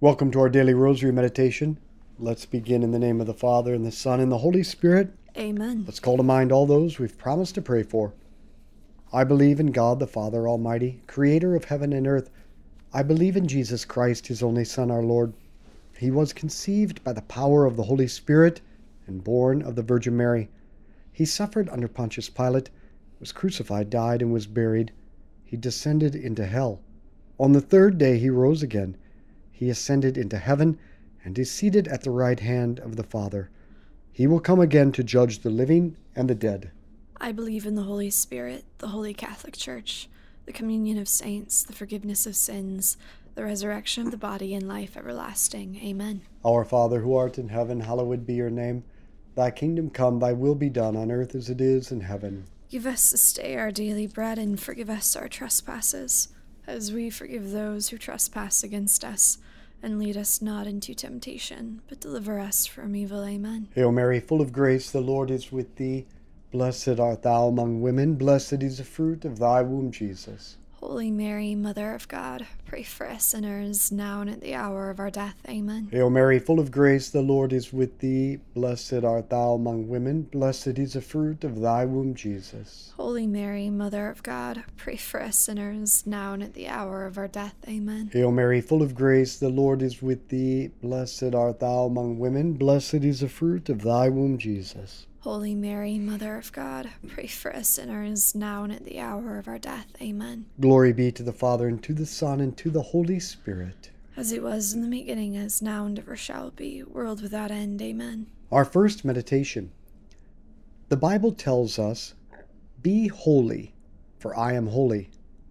Welcome to our daily rosary meditation. Let's begin in the name of the Father, and the Son, and the Holy Spirit. Amen. Let's call to mind all those we've promised to pray for. I believe in God the Father Almighty, creator of heaven and earth. I believe in Jesus Christ, his only Son, our Lord. He was conceived by the power of the Holy Spirit and born of the Virgin Mary. He suffered under Pontius Pilate, was crucified, died, and was buried. He descended into hell. On the third day he rose again. He ascended into heaven and is seated at the right hand of the Father. He will come again to judge the living and the dead. I believe in the Holy Spirit, the Holy Catholic Church, the communion of saints, the forgiveness of sins, the resurrection of the body, and life everlasting. Amen. Our Father, who art in heaven, hallowed be your name. Thy kingdom come, thy will be done on earth as it is in heaven. Give us this day our daily bread, and forgive us our trespasses, as we forgive those who trespass against us. And lead us not into temptation, but deliver us from evil. Amen. Hail Mary, full of grace, the Lord is with thee. Blessed art thou among women, blessed is the fruit of thy womb, Jesus. Holy Mary, Mother of God, pray for us sinners, now and at the hour of our death. Amen. Hail Mary, full of grace, the Lord is with thee. Blessed art thou among women, blessed is the fruit of thy womb, Jesus. Holy Mary, Mother of God, pray for us sinners, now and at the hour of our death. Amen. Hail Mary, full of grace, the Lord is with thee. Blessed art thou among women, blessed is the fruit of thy womb, Jesus. Holy Mary, Mother of God, pray for us sinners, now and at the hour of our death. Amen. Glory be to the Father, and to the Son, and to the Holy Spirit. As it was in the beginning, as now, and ever shall be, world without end. Amen. Our first meditation. The Bible tells us, "Be holy, for I am holy."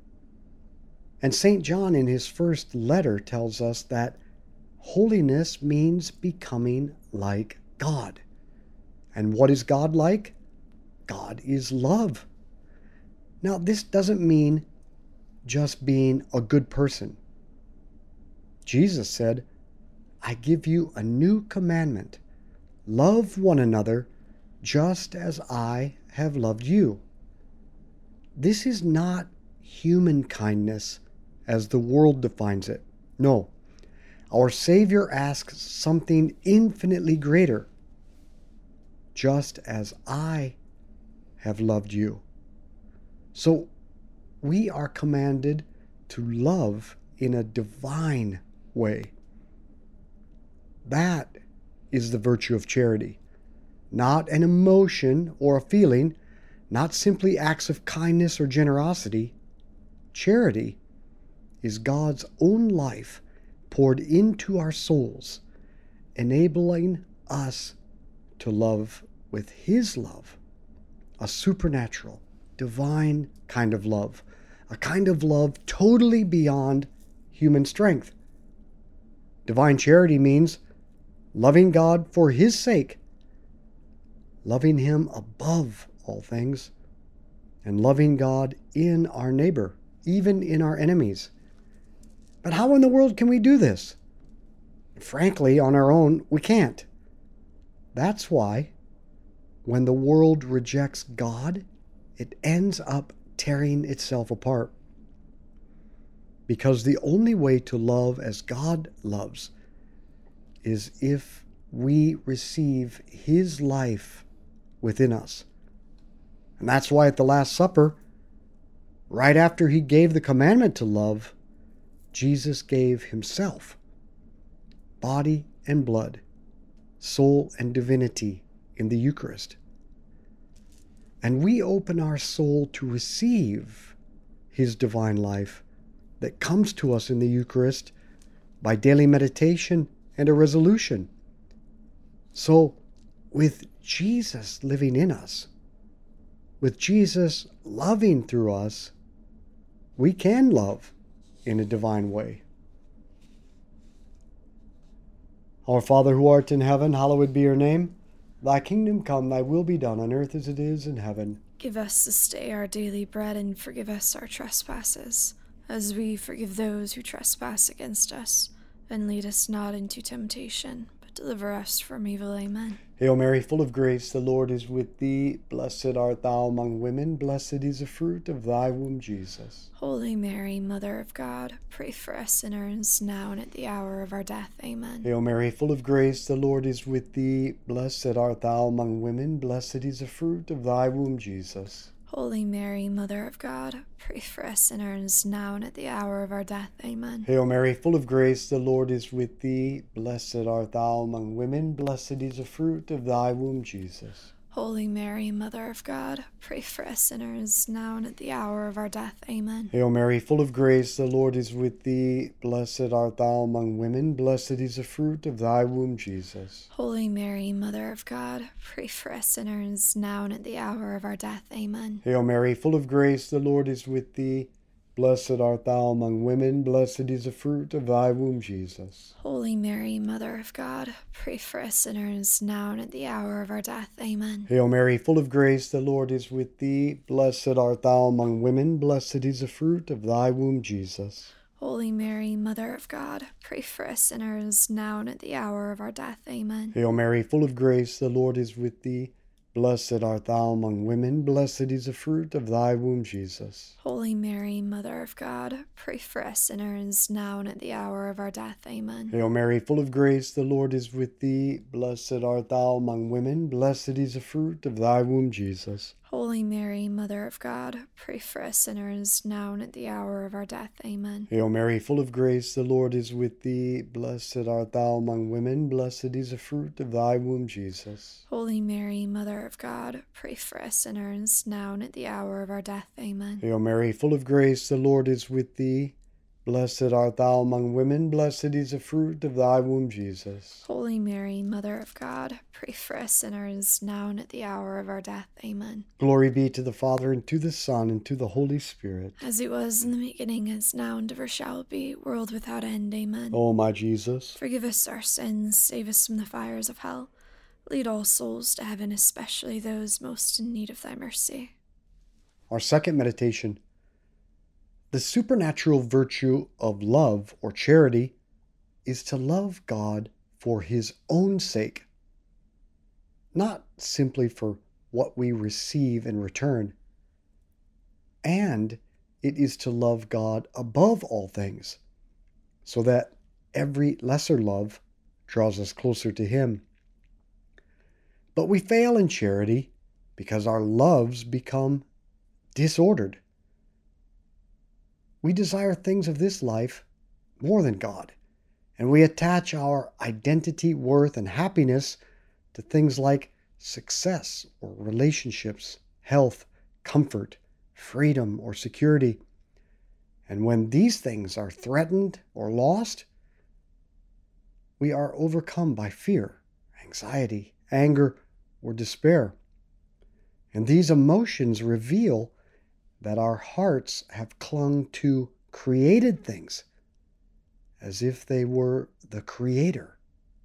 And St. John in his first letter tells us that holiness means becoming like God. And what is God like? God is love. Now, this doesn't mean just being a good person. Jesus said, "I give you a new commandment. Love one another just as I have loved you." This is not human kindness as the world defines it. No, our Savior asks something infinitely greater. Just as I have loved you. So we are commanded to love in a divine way. That is the virtue of charity. Not an emotion or a feeling, not simply acts of kindness or generosity. Charity is God's own life poured into our souls, enabling us to love with his love, a supernatural, divine kind of love, a kind of love totally beyond human strength. Divine charity means loving God for his sake, loving him above all things, and loving God in our neighbor, even in our enemies. But how in the world can we do this? Frankly, on our own, we can't. That's why, when the world rejects God, it ends up tearing itself apart. Because the only way to love as God loves is if we receive his life within us. And that's why at the Last Supper, right after he gave the commandment to love, Jesus gave himself, body and blood, soul and divinity in the Eucharist. And we open our soul to receive his divine life that comes to us in the Eucharist by daily meditation and a resolution. So, with Jesus living in us, with Jesus loving through us, we can love in a divine way. Our Father who art in heaven, hallowed be your name. Thy kingdom come, thy will be done on earth as it is in heaven. Give us this day our daily bread, and forgive us our trespasses, as we forgive those who trespass against us. And lead us not into temptation, but but deliver us from evil. Amen. Hail Mary, full of grace, the Lord is with thee. Blessed art thou among women, blessed is the fruit of thy womb, Jesus. Holy Mary, Mother of God, pray for us sinners, now and at the hour of our death. Amen. Hail Mary, full of grace, the Lord is with thee. Blessed art thou among women, blessed is the fruit of thy womb, Jesus. Holy Mary, Mother of God, pray for us sinners, now and at the hour of our death. Amen. Hail Mary, full of grace, the Lord is with thee. Blessed art thou among women, blessed is the fruit of thy womb, Jesus. Holy Mary, Mother of God, pray for us sinners, now and at the hour of our death. Amen. Hail Mary, full of grace, the Lord is with thee. Blessed art thou among women, blessed is the fruit of thy womb, Jesus. Holy Mary, Mother of God, pray for us sinners, now and at the hour of our death. Amen. Hail Mary, full of grace, the Lord is with thee. Blessed art thou among women, blessed is the fruit of thy womb, Jesus. Holy Mary, Mother of God, pray for us sinners, now and at the hour of our death. Amen. Hail Mary, full of grace, the Lord is with thee. Blessed art thou among women, blessed is the fruit of thy womb, Jesus. Holy Mary, Mother of God, pray for us sinners, now and at the hour of our death. Amen. Hail Mary, full of grace, the Lord is with thee. Blessed art thou among women, blessed is the fruit of thy womb, Jesus. Holy Mary, Mother of God, pray for us sinners, now and at the hour of our death. Amen. Hail Mary, full of grace, the Lord is with thee. Blessed art thou among women, blessed is the fruit of thy womb, Jesus. Holy Mary, Mother of God, pray for us sinners, now and at the hour of our death. Amen. Hail Mary, full of grace, the Lord is with thee. Blessed art thou among women, blessed is the fruit of thy womb, Jesus. Holy Mary, Mother of God, pray for us sinners, now and at the hour of our death. Amen. Hail Mary, full of grace, the Lord is with thee. Blessed art thou among women, blessed is the fruit of thy womb, Jesus. Holy Mary, Mother of God, pray for us sinners, now and at the hour of our death. Amen. Glory be to the Father, and to the Son, and to the Holy Spirit. As it was in the beginning, is now, and ever shall be, world without end. Amen. O my Jesus, forgive us our sins, save us from the fires of hell. Lead all souls to heaven, especially those most in need of thy mercy. Our second meditation. The supernatural virtue of love or charity is to love God for his own sake, not simply for what we receive in return. And it is to love God above all things, so that every lesser love draws us closer to him. But we fail in charity because our loves become disordered. We desire things of this life more than God, and we attach our identity, worth, and happiness to things like success or relationships, health, comfort, freedom, or security. And when these things are threatened or lost, we are overcome by fear, anxiety, anger, or despair. And these emotions reveal that our hearts have clung to created things as if they were the Creator.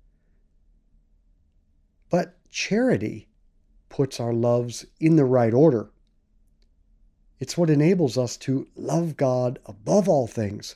But charity puts our loves in the right order. It's what enables us to love God above all things.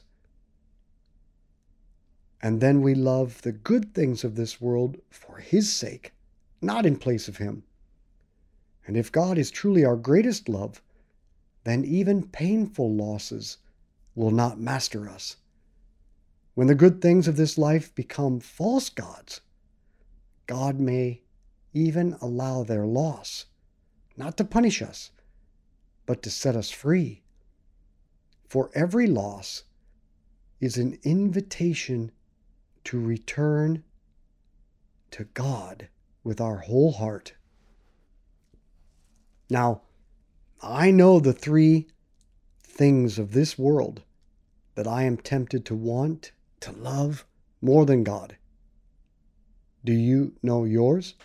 And then we love the good things of this world for his sake, not in place of him. And if God is truly our greatest love, then even painful losses will not master us. When the good things of this life become false gods, God may even allow their loss, not to punish us, but to set us free. For every loss is an invitation to return to God with our whole heart. Now, I know the three things of this world that I am tempted to want, to love more than God. Do you know yours?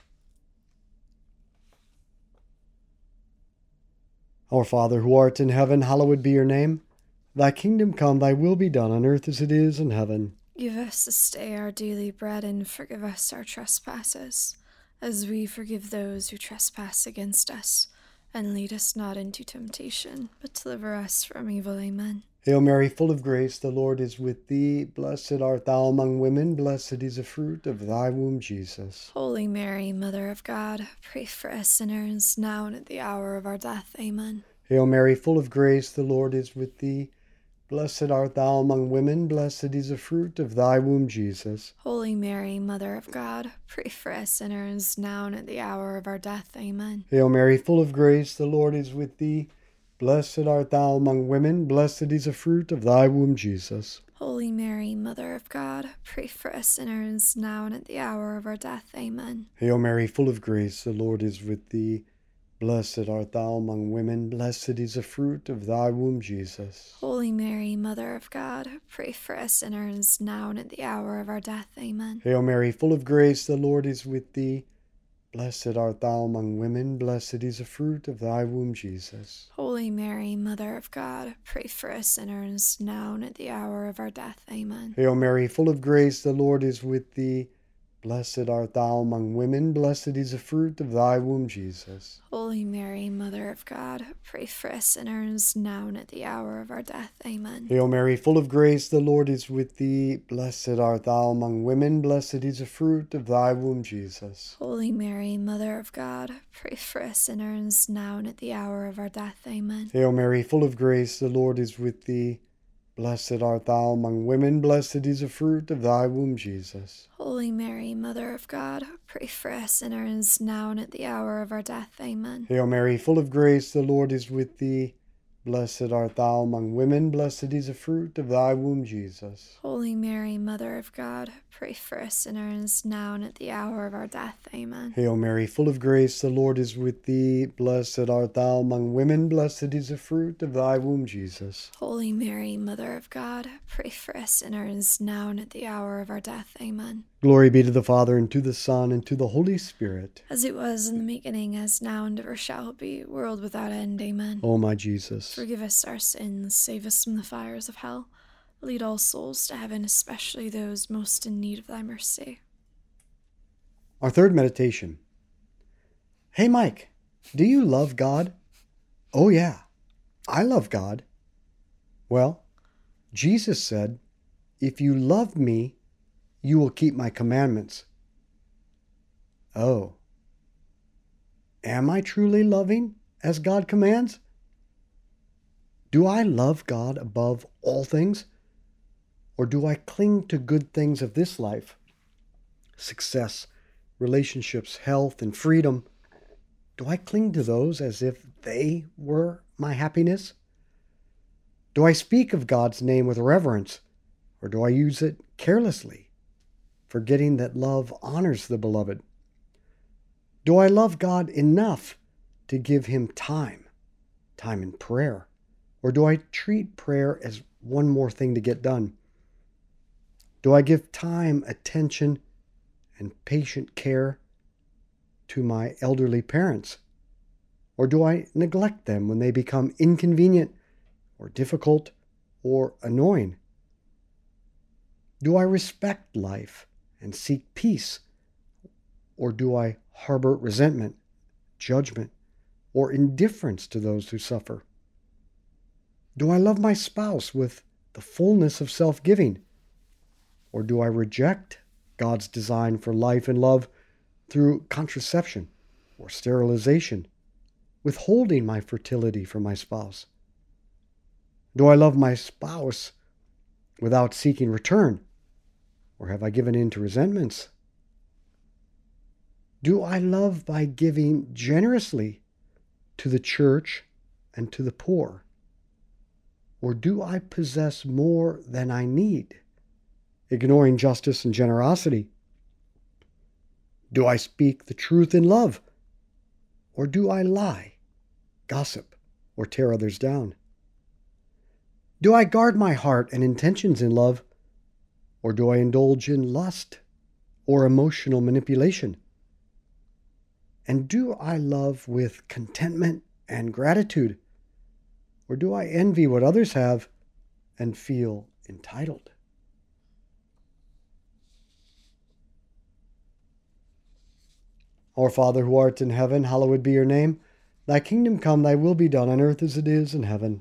Our Father, who art in heaven, hallowed be your name. Thy kingdom come, thy will be done on earth as it is in heaven. Give us this day our daily bread, and forgive us our trespasses, as we forgive those who trespass against us. And lead us not into temptation, but deliver us from evil. Amen. Hail Mary, full of grace, the Lord is with thee. Blessed art thou among women, blessed is the fruit of thy womb, Jesus. Holy Mary, Mother of God, pray for us sinners, now and at the hour of our death. Amen. Hail Mary, full of grace, the Lord is with thee. Blessed art thou among women, blessed is the fruit of thy womb, Jesus. Holy Mary, Mother of God, pray for us sinners, now and at the hour of our death. Amen. Hail Mary, full of grace, the Lord is with thee. Blessed art thou among women, blessed is the fruit of thy womb, Jesus. Holy Mary, Mother of God, pray for us sinners, now and at the hour of our death. Amen. Hail Mary, full of grace, the Lord is with thee. Blessed art thou among women, blessed is the fruit of thy womb, Jesus. Holy Mary, Mother of God, pray for us sinners, now and at the hour of our death. Amen. Hail Mary, full of grace, the Lord is with thee. Blessed art thou among women, blessed is the fruit of thy womb, Jesus. Holy Mary, Mother of God, pray for us sinners, now and at the hour of our death. Amen. Hail Mary, full of grace, the Lord is with thee. Blessed art thou among women, blessed is the fruit of thy womb, Jesus. Holy Mary, Mother of God, pray for us sinners, now and at the hour of our death. Amen. Hail Mary, full of grace, the Lord is with thee. Blessed art thou among women, blessed is the fruit of thy womb, Jesus. Holy Mary, Mother of God, pray for us sinners, now and at the hour of our death. Amen. Hail Mary, full of grace, the Lord is with thee. Blessed art thou among women, blessed is the fruit of thy womb, Jesus. Holy Mary, Mother of God, pray for us sinners, now and at the hour of our death. Amen. Hail Mary, full of grace, the Lord is with thee. Blessed art thou among women, blessed is the fruit of thy womb, Jesus. Holy Mary, Mother of God, pray for us sinners, now and at the hour of our death. Amen. Hail Mary, full of grace, the Lord is with thee. Blessed art thou among women, blessed is the fruit of thy womb, Jesus. Holy Mary, Mother of God, pray for us sinners, now and at the hour of our death. Amen. Glory be to the Father, and to the Son, and to the Holy Spirit. As it was in the beginning, as now, and ever shall be, world without end. Amen. O my Jesus, forgive us our sins, save us from the fires of hell. Lead all souls to heaven, especially those most in need of thy mercy. Our third meditation. Hey Mike, do you love God? Oh yeah, I love God. Well, Jesus said, if you love me, you will keep my commandments. Oh, am I truly loving as God commands? Do I love God above all things? Or do I cling to good things of this life? Success, relationships, health, and freedom. Do I cling to those as if they were my happiness? Do I speak of God's name with reverence, or do I use it carelessly, forgetting that love honors the beloved? Do I love God enough to give him time in prayer? Or do I treat prayer as one more thing to get done? Do I give time, attention, and patient care to my elderly parents? Or do I neglect them when they become inconvenient or difficult or annoying? Do I respect life and seek peace? Or do I harbor resentment, judgment, or indifference to those who suffer? Do I love my spouse with the fullness of self-giving? Or do I reject God's design for life and love through contraception or sterilization, withholding my fertility from my spouse? Do I love my spouse without seeking return? Or have I given in to resentments? Do I love by giving generously to the church and to the poor? Or do I possess more than I need, ignoring justice and generosity? Do I speak the truth in love? Or do I lie, gossip, or tear others down? Do I guard my heart and intentions in love? Or do I indulge in lust or emotional manipulation? And do I love with contentment and gratitude? Or do I envy what others have and feel entitled? Our Father who art in heaven, hallowed be your name. Thy kingdom come, thy will be done on earth as it is in heaven.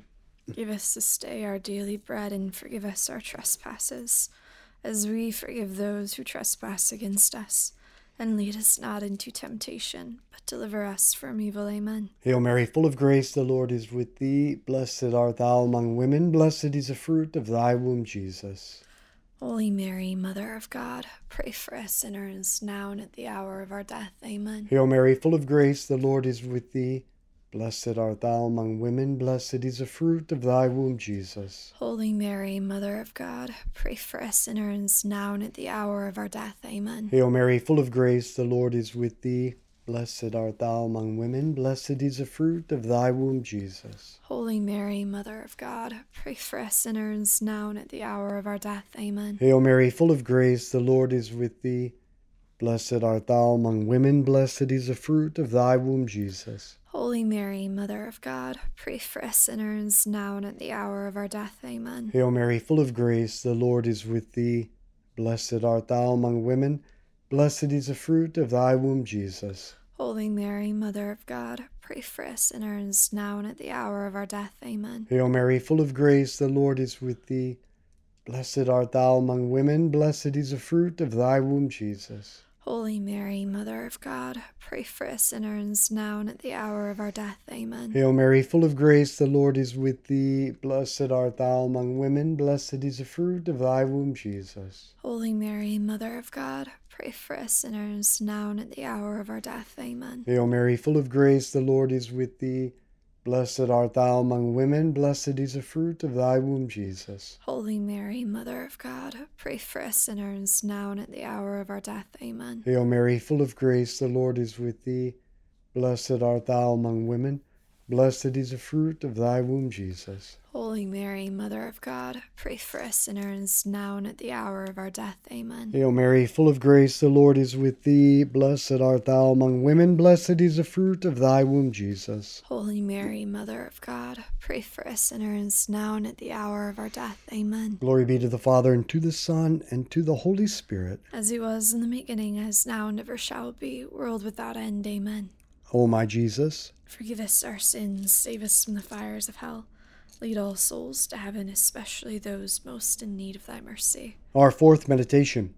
Give us this day our daily bread, and forgive us our trespasses, as we forgive those who trespass against us. And lead us not into temptation, but deliver us from evil. Amen. Hail Mary, full of grace, the Lord is with thee. Blessed art thou among women. Blessed is the fruit of thy womb, Jesus. Holy Mary, Mother of God, pray for us sinners, now and at the hour of our death. Amen. Hail Mary, full of grace, the Lord is with thee. Blessed art thou among women. Blessed is the fruit of thy womb, Jesus. Holy Mary, Mother of God, pray for us sinners, now and at the hour of our death. Amen. Hail Mary, full of grace, the Lord is with thee. Blessed art thou among women. Blessed is the fruit of thy womb, Jesus. Holy Mary, Mother of God, pray for us sinners, now and at the hour of our death. Amen. Hail Mary, full of grace, the Lord is with thee. Blessed art thou among women. Blessed is the fruit of thy womb, Jesus. Holy Mary, Mother of God, pray for us sinners, now and at the hour of our death. Amen. Hail Mary, full of grace, the Lord is with thee. Blessed art thou among women. Blessed is the fruit of thy womb, Jesus. Holy Mary, Mother of God, pray for us sinners, now and at the hour of our death. Amen. Hail Mary, full of grace, the Lord is with thee. Blessed art thou among women. Blessed is the fruit of thy womb, Jesus. Holy Mary, Mother of God, pray for us sinners, now and at the hour of our death. Amen. Hail Mary, full of grace, the Lord is with thee. Blessed art thou among women. Blessed is the fruit of thy womb, Jesus. Holy Mary, Mother of God, pray for us sinners, now and at the hour of our death. Amen. Hail Mary, full of grace, the Lord is with thee. Blessed art thou among women. Blessed is the fruit of thy womb, Jesus. Holy Mary, Mother of God, pray for us sinners, now and at the hour of our death. Amen. Hail Mary, full of grace, the Lord is with thee. Blessed art thou among women. Blessed is the fruit of thy womb, Jesus. Holy Mary, Mother of God, pray for us sinners, now and at the hour of our death. Amen. Hail Mary, full of grace, the Lord is with thee. Blessed art thou among women. Blessed is the fruit of thy womb, Jesus. Holy Mary, Mother of God, pray for us sinners, now and at the hour of our death. Amen. Glory be to the Father, and to the Son, and to the Holy Spirit. As he was in the beginning, as now, and ever shall be, world without end. Amen. O my Jesus, forgive us our sins, save us from the fires of hell. Lead all souls to heaven, especially those most in need of thy mercy. Our fourth meditation.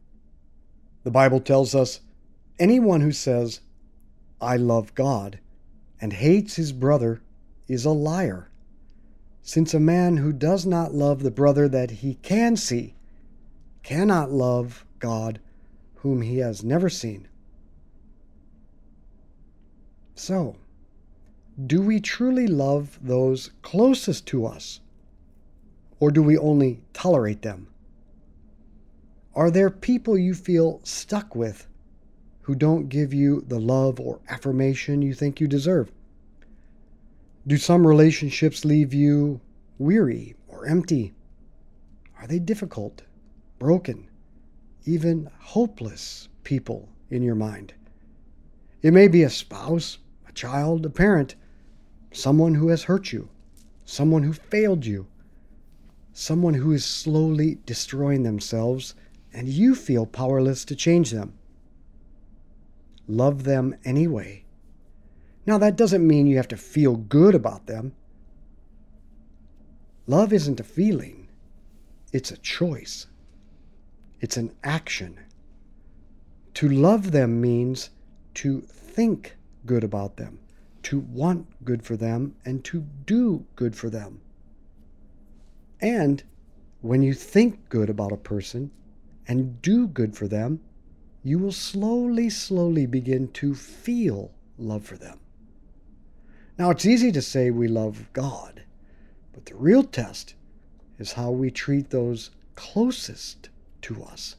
The Bible tells us, anyone who says, I love God, and hates his brother is a liar, since a man who does not love the brother that he can see cannot love God whom he has never seen. So, do we truly love those closest to us, or do we only tolerate them? Are there people you feel stuck with who don't give you the love or affirmation you think you deserve? Do some relationships leave you weary or empty? Are they difficult, broken, even hopeless people in your mind? It may be a spouse, a child, a parent, someone who has hurt you, someone who failed you, someone who is slowly destroying themselves, and you feel powerless to change them. Love them anyway. Now, that doesn't mean you have to feel good about them. Love isn't a feeling. It's a choice. It's an action. To love them means to think good about them, to want good for them, and to do good for them. And when you think good about a person and do good for them, you will slowly begin to feel love for them. Now, it's easy to say we love God, but the real test is how we treat those closest to us.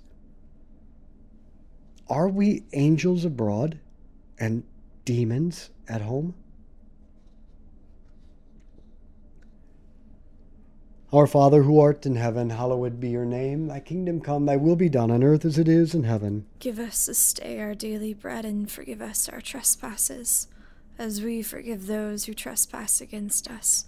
Are we angels abroad and demons at home? Our Father, who art in heaven, hallowed be your name. Thy kingdom come, thy will be done on earth as it is in heaven. Give us this day our daily bread, and forgive us our trespasses, as we forgive those who trespass against us.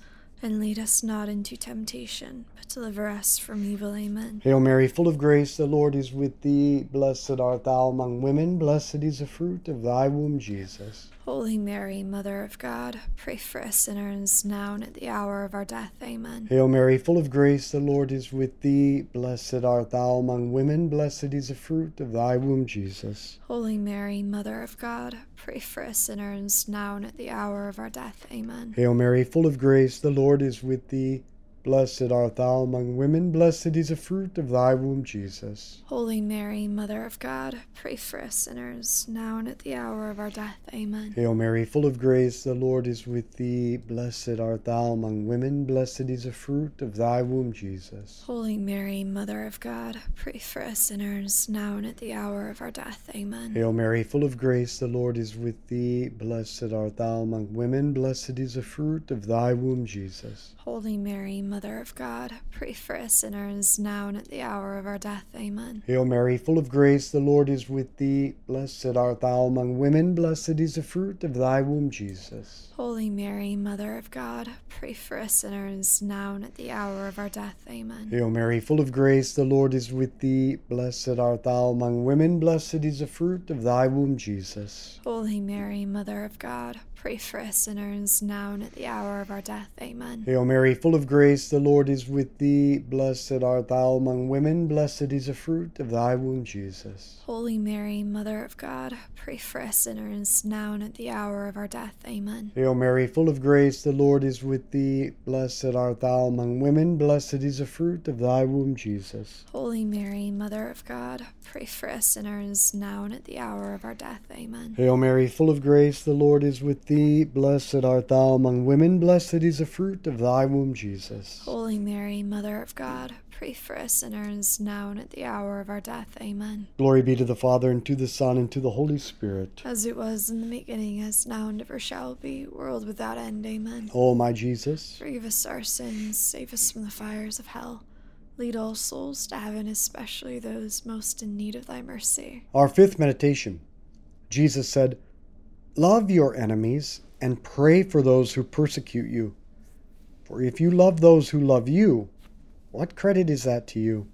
And lead us not into temptation, but deliver us from evil. Amen. Hail Mary, full of grace, the Lord is with thee. Blessed art thou among women, blessed is the fruit of thy womb, Jesus. Holy Mary, Mother of God, pray for us sinners, now and at the hour of our death. Amen. Hail Mary, full of grace, the Lord is with thee. Blessed art thou among women, blessed is the fruit of thy womb, Jesus. Holy Mary, Mother of God, pray for us sinners, now and at the hour of our death. Amen. Hail Mary, full of grace, the Lord is with thee. Blessed art thou among women, blessed is the fruit of thy womb, Jesus. Holy Mary, Mother of God, pray for us sinners, now and at the hour of our death. Amen. Hail Mary, full of grace, the Lord is with thee. Blessed art thou among women, blessed is the fruit of thy womb, Jesus. Holy Mary, Mother of God, pray for us sinners, now and at the hour of our death. Amen. Hail Mary, full of grace, the Lord is with thee. Blessed art thou among women, blessed is the fruit of thy womb, Jesus. Holy Mary, Mother of God, pray for us sinners, now and at the hour of our death. Amen. Hail Mary, full of grace, the Lord is with thee. Blessed art thou among women, blessed is the fruit of thy womb, Jesus. Holy Mary, Mother of God, pray for us sinners, now and at the hour of our death. Amen. Hail Mary, full of grace, the Lord is with thee. Blessed art thou among women, blessed is the fruit of thy womb, Jesus. Holy Mary, Mother of God, pray for us sinners, now and at the hour of our death. Amen. Hail Mary, full of grace, the Lord is with thee. Blessed art thou among women, blessed is the fruit of thy womb, Jesus. Holy Mary, Mother of God, pray for us sinners, now and at the hour of our death. Amen. Hail Mary, full of grace, the Lord is with thee. Blessed art thou among women, blessed is the fruit of thy womb, Jesus. Holy Mary, Mother of God, pray for us sinners, now and at the hour of our death. Amen. Hail Mary, full of grace, the Lord is with thee. Blessed art thou among women, blessed is the fruit of thy womb, Jesus. Holy Mary, Mother of God, pray for us sinners, now and at the hour of our death. Amen. Glory be to the Father, and to the Son, and to the Holy Spirit. As it was in the beginning, as now and ever shall be, world without end. Amen. O my Jesus, Forgive us our sins, save us from the fires of hell. Lead all souls to heaven, especially those most in need of thy mercy. our fifth meditation. Jesus said, "Love your enemies and pray for those who persecute you. For if you love those who love you, what credit is that to you?"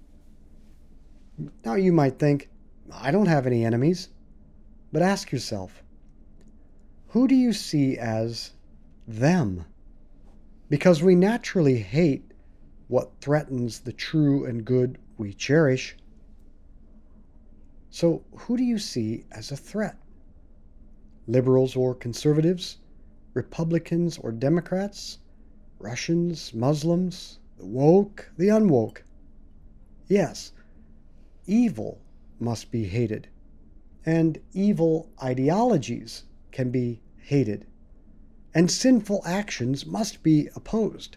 Now you might think, I don't have any enemies. But ask yourself, who do you see as them? Because we naturally hate what threatens the true and good we cherish. So who do you see as a threat? Liberals or conservatives? Republicans or Democrats? Russians, Muslims, the woke, the unwoke? Yes, evil must be hated, and evil ideologies can be hated, and sinful actions must be opposed.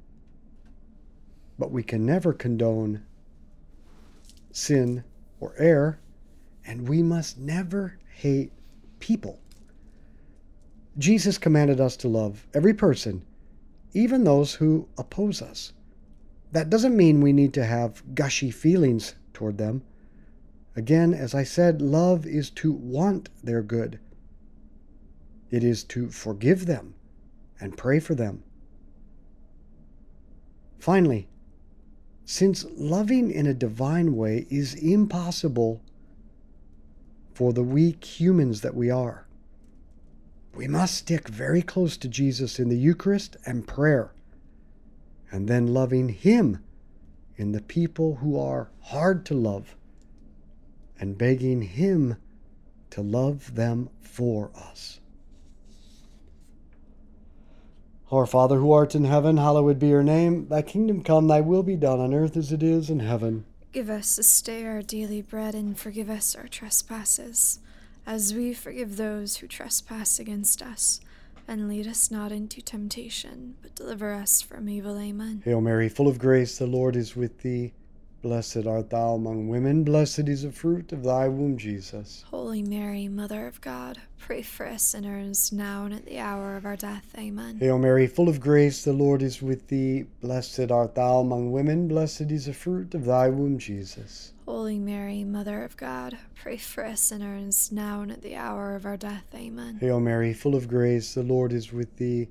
But we can never condone sin or error, and we must never hate people. Jesus commanded us to love every person, even those who oppose us. That doesn't mean we need to have gushy feelings toward them. Again, as I said, love is to want their good. It is to forgive them and pray for them. Finally, since loving in a divine way is impossible for the weak humans that we are, we must stick very close to Jesus in the Eucharist and prayer, and then loving Him in the people who are hard to love, and begging Him to love them for us. Our Father who art in heaven, hallowed be your name. Thy kingdom come, thy will be done on earth as it is in heaven. Give us this day our daily bread, and forgive us our trespasses, as we forgive those who trespass against us. And lead us not into temptation, but deliver us from evil. Amen. Hail Mary, full of grace, the Lord is with thee. Blessed art thou among women, blessed is the fruit of thy womb, Jesus. Holy Mary, Mother of God, pray for us sinners, now and at the hour of our death. Amen. Hail Mary, full of grace, the Lord is with thee. Blessed art thou among women, blessed is the fruit of thy womb, Jesus. Holy Mary, Mother of God, pray for us sinners, now and at the hour of our death. Amen. Hail Mary, full of grace, the Lord is with thee.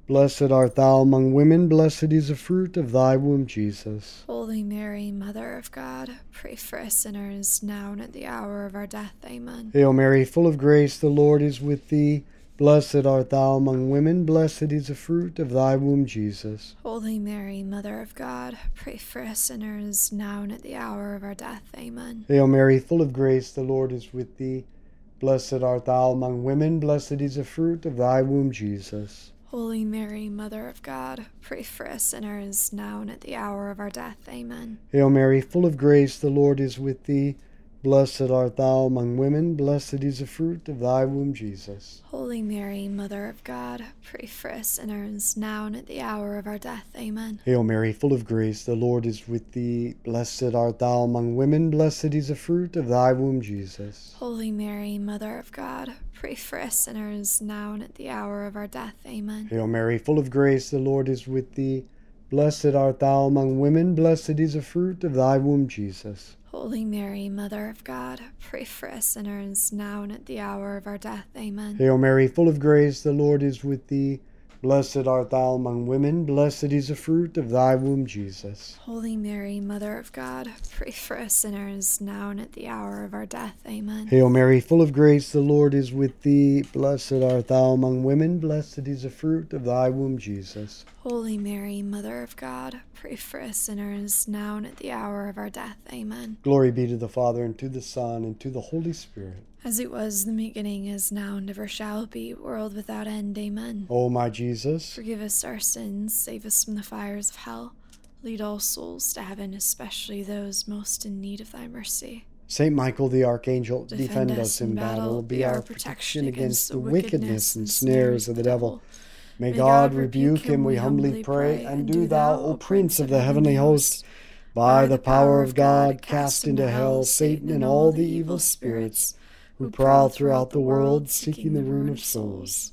Blessed art thou among women, blessed is the fruit of thy womb, Jesus. Holy Mary, Mother of God, pray for us sinners, now and at the hour of our death. Amen. Hail Mary, full of grace, the Lord is with thee. Blessed art thou among women, blessed is the fruit of thy womb, Jesus. Holy Mary, Mother of God, pray for us sinners, now and at the hour of our death. Amen. Hail Mary, full of grace, the Lord is with thee. Blessed art thou among women, blessed is the fruit of thy womb, Jesus. Holy Mary, Mother of God, pray for us sinners, now and at the hour of our death. Amen. Hail Mary, full of grace, the Lord is with thee. Blessed art thou among women, blessed is the fruit of thy womb, Jesus. Holy Mary, Mother of God, pray for us sinners, now and at the hour of our death. Amen. Hail Mary, full of grace, the Lord is with thee. Blessed art thou among women, blessed is the fruit of thy womb, Jesus. Holy Mary, Mother of God, pray for us sinners, now and at the hour of our death. Amen. Hail Mary, full of grace, the Lord is with thee. Blessed art thou among women, blessed is the fruit of thy womb, Jesus. Holy Mary, Mother of God, pray for us sinners, now and at the hour of our death. Amen. Hail Mary, full of grace, the Lord is with thee. Blessed art thou among women, blessed is the fruit of thy womb, Jesus. Holy Mary, Mother of God, pray for us sinners, now and at the hour of our death. Amen. Hail Mary, full of grace, the Lord is with thee. Blessed art thou among women, blessed is the fruit of thy womb, Jesus. Holy Mary, Mother of God, pray for us sinners, now and at the hour of our death. Amen. Glory be to the Father, and to the Son, and to the Holy Spirit. As it was in the beginning, is now, and ever shall be, world without end. Amen. O my Jesus, Forgive us our sins, save us from the fires of hell. Lead all souls to heaven, especially those most in need of thy mercy. Saint Michael the Archangel, defend us in battle. Be our protection against the wickedness and snares of the devil. May God rebuke him, we humbly pray. And do thou, O Prince of the heavenly host, by the power of God, cast into hell Satan and all the evil spirits who prowl throughout the world, seeking the ruin of souls.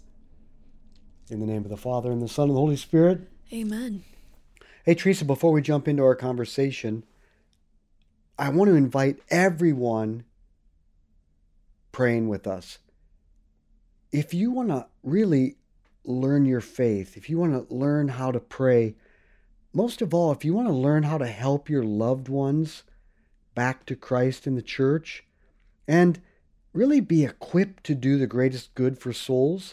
In the name of the Father, and the Son, and the Holy Spirit. Amen. Hey, Teresa, before we jump into our conversation, I want to invite everyone praying with us. If you want to really learn your faith, if you want to learn how to pray, most of all, if you want to learn how to help your loved ones back to Christ in the church, and really be equipped to do the greatest good for souls,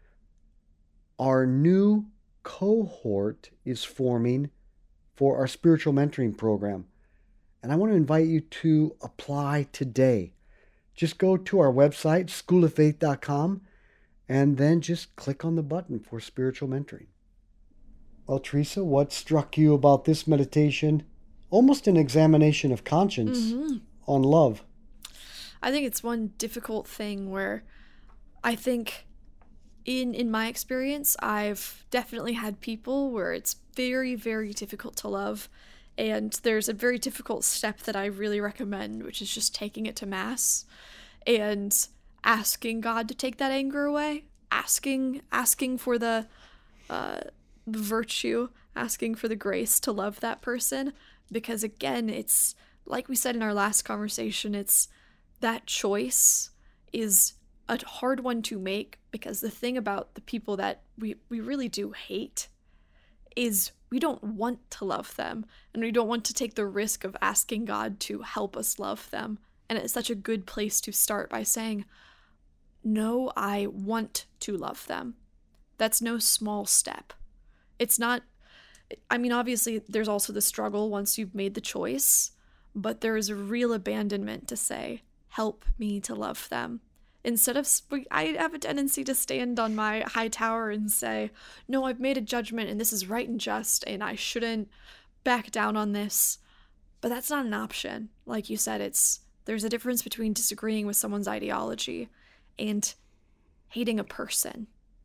our new cohort is forming for our spiritual mentoring program. And I want to invite you to apply today. Just go to our website, schooloffaith.com, and then just click on the button for spiritual mentoring. Well, Teresa, what struck you about this meditation? Almost an examination of conscience on love. I think it's one difficult thing where I think in my experience, I've definitely had people where it's very, very difficult to love. And there's a very difficult step that I really recommend, which is just taking it to Mass and asking God to take that anger away, asking for the virtue, asking for the grace to love that person. Because again, it's like we said in our last conversation, it's that choice is a hard one to make, because the thing about the people that we really do hate is we don't want to love them, and we don't want to take the risk of asking God to help us love them. And it's such a good place to start by saying, no, I want to love them. That's no small step. It's not, I mean, obviously there's also the struggle once you've made the choice, but there is a real abandonment to say, help me to love them. Instead of, I have a tendency to stand on my high tower and say, no, I've made a judgment and this is right and just and I shouldn't back down on this. But that's not an option. Like you said, there's a difference between disagreeing with someone's ideology and hating a person.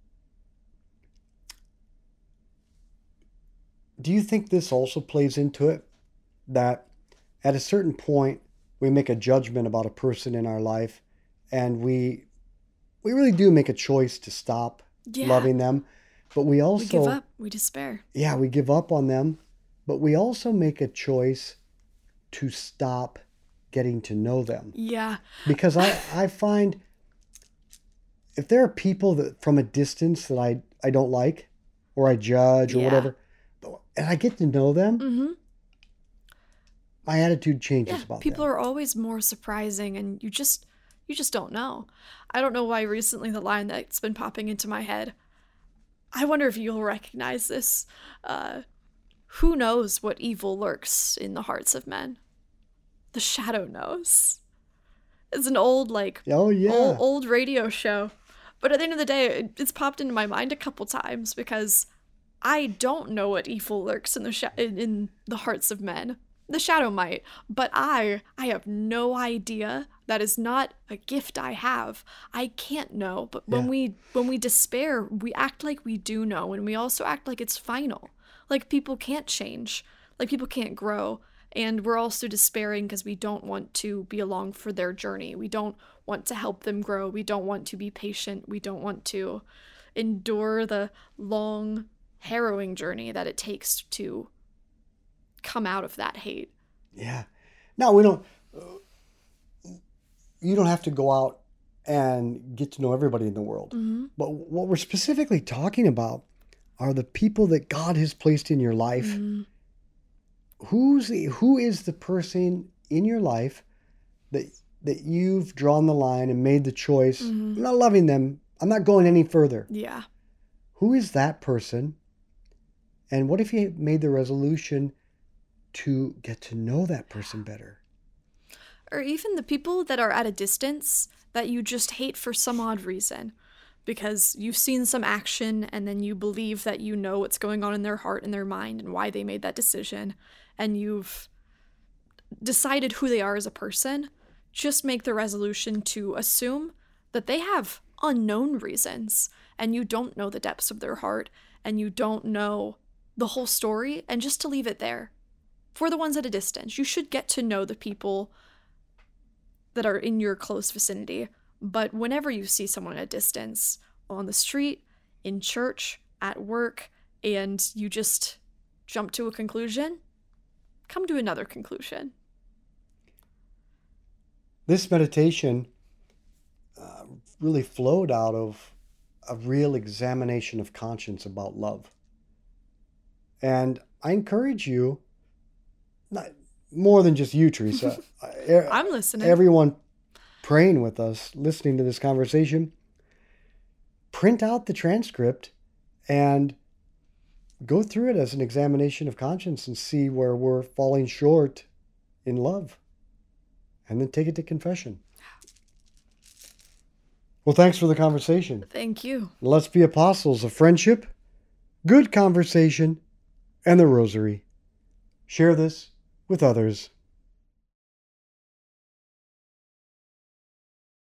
Do you think this also plays into it? That at a certain point, we make a judgment about a person in our life, and we really do make a choice to stop loving them. But we also... We give up. We despair. Yeah, we give up on them. But we also make a choice to stop getting to know them. Yeah. Because I find if there are people that from a distance that I don't like, or I judge or Yeah. whatever, and I get to know them, Mm-hmm. my attitude changes Yeah, about people them. are always more surprising, and you just don't know. I don't know why recently the line that's been popping into my head. I wonder if you'll recognize this. Who knows what evil lurks in the hearts of men? The shadow knows. It's an old Oh yeah, old radio show, but at the end of the day, it's popped into my mind a couple times because I don't know what evil lurks in in the hearts of men. The shadow might, but I have no idea. That is not a gift I have. I can't know. But when yeah, we despair, we act like we do know, and we also act like it's final. Like people can't change. Like people can't grow. And we're also despairing because we don't want to be along for their journey. We don't want to help them grow. We don't want to be patient. We don't want to endure the long, harrowing journey that it takes to come out of that hate. yeah. Now we don't. You don't have to go out and get to know everybody in the world. Mm-hmm. But what we're specifically talking about are the people that God has placed in your life. Mm-hmm. Who is the person in your life that you've drawn the line and made the choice? Mm-hmm. I'm not loving them. I'm not going any further. Yeah. Who is that person? And what if you made the resolution to get to know that person better? Or even the people that are at a distance that you just hate for some odd reason. Because you've seen some action and then you believe that you know what's going on in their heart and their mind and why they made that decision. And you've decided who they are as a person. Just make the resolution to assume that they have unknown reasons and you don't know the depths of their heart and you don't know the whole story, and just to leave it there. For the ones at a distance, you should get to know the people that are in your close vicinity. But whenever you see someone at a distance, on the street, in church, at work, and you just jump to a conclusion, come to another conclusion. This meditation really flowed out of a real examination of conscience about love. And I encourage you, not more than just you, Teresa, I'm listening. everyone praying with us, listening to this conversation, print out the transcript and go through it as an examination of conscience and see where we're falling short in love. And then take it to confession. Well, thanks for the conversation. Thank you. Let's be apostles of friendship, good conversation, and the rosary. Share this with others.